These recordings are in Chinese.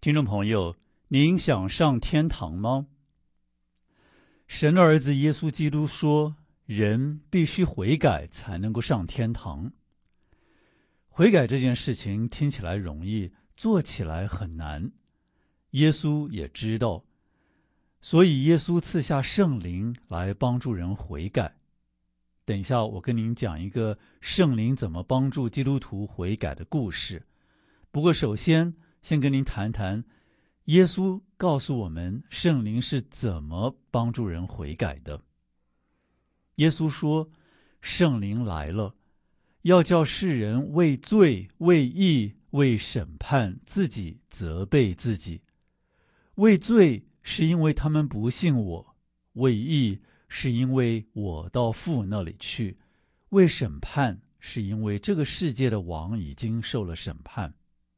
听众朋友，您想上天堂吗？神的儿子耶稣基督说，人必须悔改才能够上天堂。悔改这件事情听起来容易，做起来很难。耶稣也知道，所以耶稣赐下圣灵来帮助人悔改。等一下，我跟您讲一个圣灵怎么帮助基督徒悔改的故事。不过首先跟您谈谈耶稣告诉我们圣灵是怎么帮助人悔改的。耶稣说，圣灵来了，要叫世人为罪、为义、为审判自己责备自己。为罪是因为他们不信我，为义是因为我到父那里去，为审判是因为这个世界的王已经受了审判。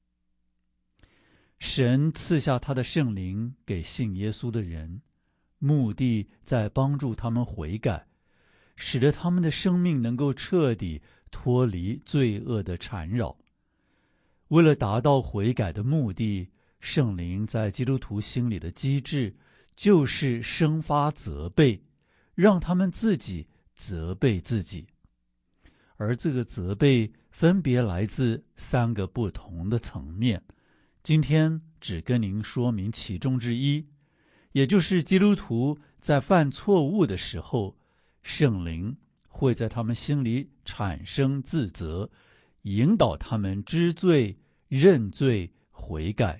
神赐下他的圣灵给信耶稣的人，目的在帮助他们悔改，使得他们的生命能够彻底脱离罪恶的缠绕。为了达到悔改的目的，圣灵在基督徒心里的机制就是生发责备，让他们自己责备自己。而这个责备分别来自3个不同的层面，今天只跟您说明其中之一，也就是基督徒在犯错误的时候，圣灵会在他们心里产生自责，引导他们知罪、认罪、悔改。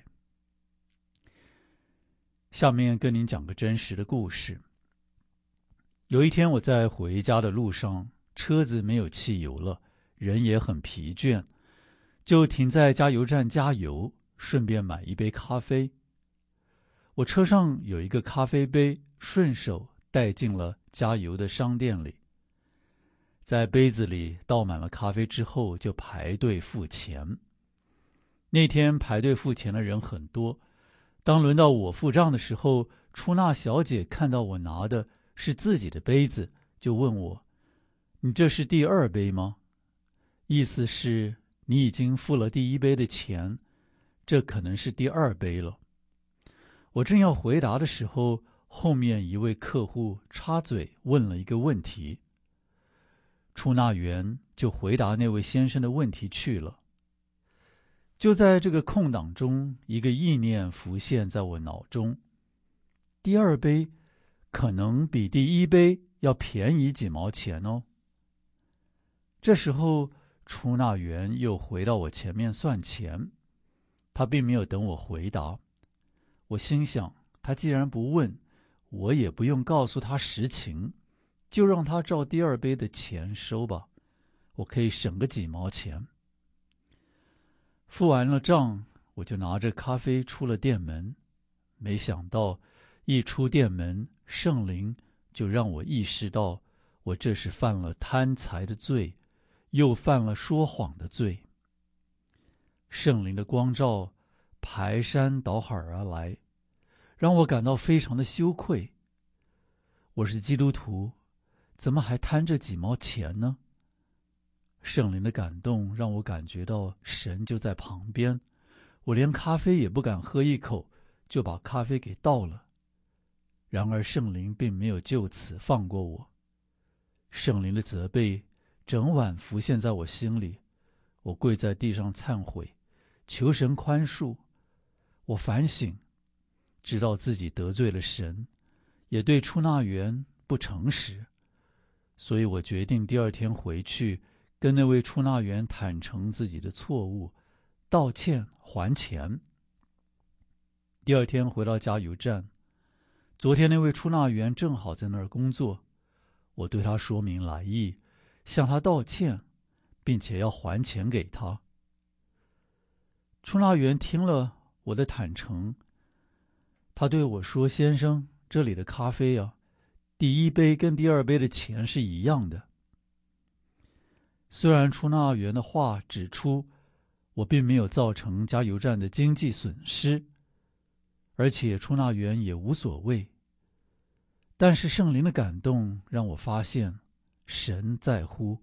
下面跟您讲个真实的故事。有一天我在回家的路上，车子没有汽油了，人也很疲倦，就停在加油站加油，顺便买一杯咖啡。我车上有一个咖啡杯，顺手带进了加油的商店里。在杯子里倒满了咖啡之后，就排队付钱。那天排队付钱的人很多，当轮到我付账的时候，出纳小姐看到我拿的是自己的杯子，就问我：“你这是第2杯吗？”意思是你已经付了第1杯的钱，这可能是第2杯了。我正要回答的时候，后面一位客户插嘴问了一个问题，出纳员就回答那位先生的问题去了。就在这个空档中，一个意念浮现在我脑中：第2杯可能比第1杯要便宜几毛钱哦。这时候出纳员又回到我前面算钱，他并没有等我回答。我心想，他既然不问，我也不用告诉他实情，就让他照第2杯的钱收吧，我可以省个几毛钱。付完了账，我就拿着咖啡出了店门。没想到一出店门，圣灵就让我意识到，我这是犯了贪财的罪，又犯了说谎的罪。圣灵的光照排山倒海而来，让我感到非常的羞愧。我是基督徒，怎么还贪这几毛钱呢？圣灵的感动让我感觉到神就在旁边，我连咖啡也不敢喝一口，就把咖啡给倒了。然而圣灵并没有就此放过我，圣灵的责备整晚浮现在我心里。我跪在地上忏悔，求神宽恕。我反省，知道自己得罪了神，也对出纳员不诚实，所以我决定第2天回去跟那位出纳员坦诚自己的错误，道歉还钱。第2天回到加油站，昨天那位出纳员正好在那儿工作，我对他说明来意，向他道歉，并且要还钱给他。出纳员听了我的坦诚，他对我说：“先生，这里的咖啡啊，第1杯跟第2杯的钱是一样的。”虽然出纳员的话指出我并没有造成加油站的经济损失，而且出纳员也无所谓，但是圣灵的感动让我发现，神在乎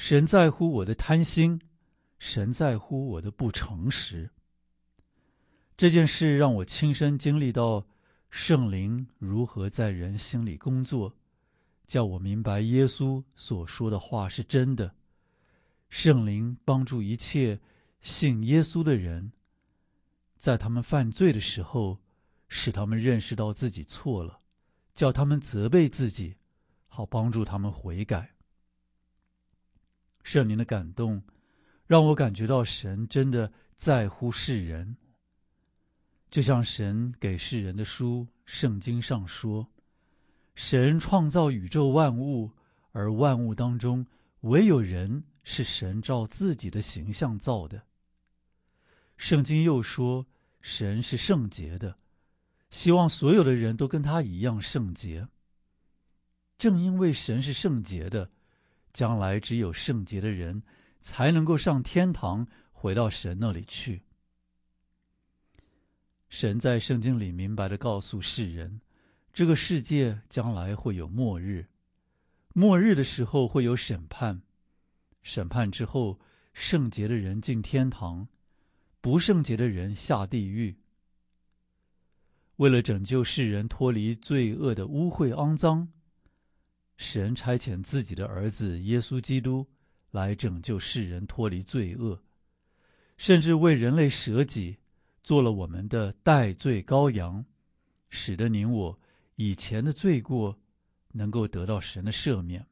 我的贪心，神在乎我的不诚实。 这件事让我亲身经历到圣灵如何在人心里工作，叫我明白耶稣所说的话是真的。圣灵帮助一切信耶稣的人，在他们犯罪的时候，使他们认识到自己错了，叫他们责备自己，好帮助他们悔改。圣灵的感动让我感觉到神真的在乎世人，就像神给世人的书圣经上说，神创造宇宙万物，而万物当中唯有人是神照自己的形象造的。圣经又说，神是圣洁的，希望所有的人都跟他一样圣洁。正因为神是圣洁的，将来只有圣洁的人才能够上天堂，回到神那里去。神在圣经里明白地告诉世人，这个世界将来会有末日，末日的时候会有审判，审判之后，圣洁的人进天堂，不圣洁的人下地狱。为了拯救世人脱离罪恶的污秽肮脏，神差遣自己的儿子耶稣基督来拯救世人脱离罪恶，甚至为人类舍己，做了我们的代罪羔羊，使得您我以前的罪过能够得到神的赦免。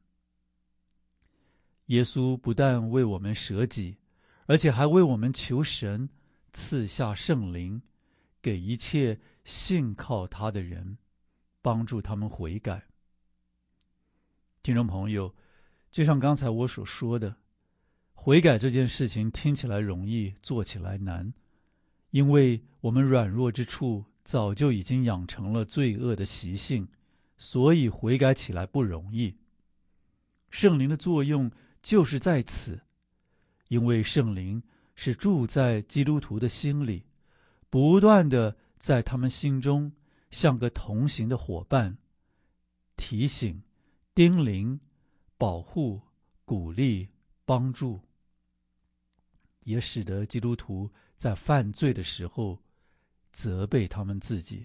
耶稣不但为我们舍己，而且还为我们求神赐下圣灵，给一切信靠他的人，帮助他们悔改。听众朋友，就像刚才我所说的，悔改这件事情听起来容易，做起来难，因为我们软弱之处早就已经养成了罪恶的习性，所以悔改起来不容易。圣灵的作用就是在此，因为圣灵是住在基督徒的心里，不断的在他们心中像个同行的伙伴，提醒、叮咛、保护、鼓励、帮助，也使得基督徒在犯罪的时候责备他们自己。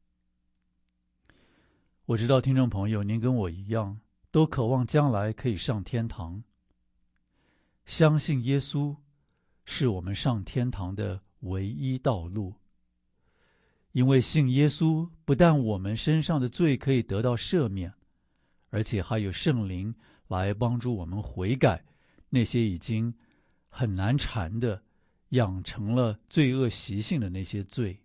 我知道听众朋友您跟我一样，都渴望将来可以上天堂。相信耶稣是我们上天堂的唯一道路，因为信耶稣不但我们身上的罪可以得到赦免，而且还有圣灵来帮助我们悔改那些已经很难缠的养成了罪恶习性的那些罪。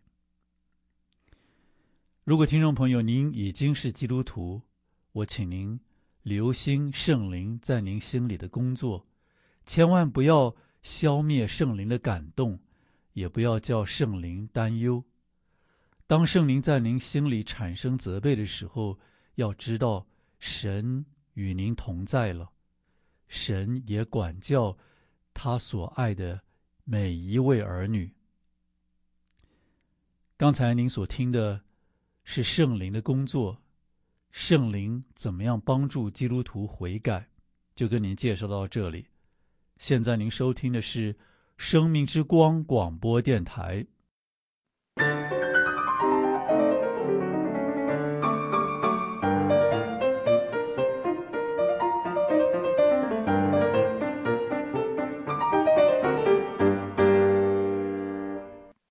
如果听众朋友您已经是基督徒，我请您留心圣灵在您心里的工作，千万不要消灭圣灵的感动，也不要叫圣灵担忧。当圣灵在您心里产生责备的时候，要知道神与您同在了，神也管教他所爱的每一位儿女。刚才您所听的是圣灵的工作，圣灵怎么样帮助基督徒悔改，就跟您介绍到这里。现在您收听的是生命之光广播电台，